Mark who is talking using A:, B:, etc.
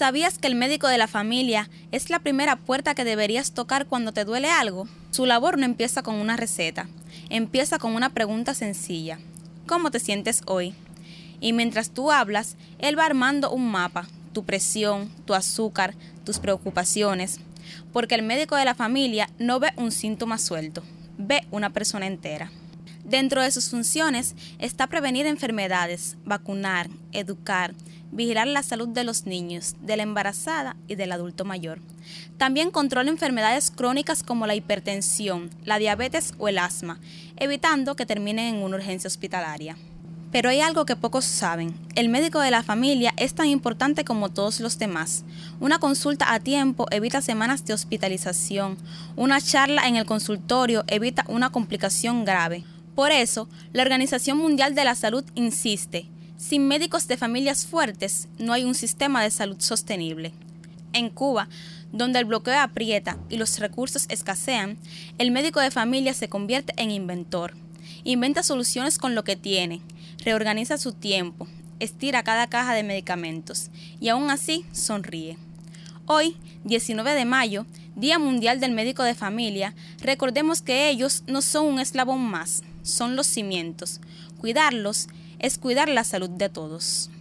A: ¿Sabías que el médico de la familia es la primera puerta que deberías tocar cuando te duele algo? Su labor no empieza con una receta, empieza con una pregunta sencilla. ¿Cómo te sientes hoy? Y mientras tú hablas, él va armando un mapa, tu presión, tu azúcar, tus preocupaciones, porque el médico de la familia no ve un síntoma suelto, ve una persona entera. Dentro de sus funciones está prevenir enfermedades, vacunar, educar, vigilar la salud de los niños, de la embarazada y del adulto mayor. También controla enfermedades crónicas como la hipertensión, la diabetes o el asma, evitando que terminen en una urgencia hospitalaria. Pero hay algo que pocos saben. El médico de la familia es tan importante como todos los demás. Una consulta a tiempo evita semanas de hospitalización. Una charla en el consultorio evita una complicación grave. Por eso, la Organización Mundial de la Salud insiste, sin médicos de familias fuertes no hay un sistema de salud sostenible. En Cuba, donde el bloqueo aprieta y los recursos escasean, el médico de familia se convierte en inventor. Inventa soluciones con lo que tiene, reorganiza su tiempo, estira cada caja de medicamentos y aún así sonríe. Hoy, 19 de mayo, Día Mundial del Médico de Familia, recordemos que ellos no son un eslabón más, son los cimientos. Cuidarlos es cuidar la salud de todos.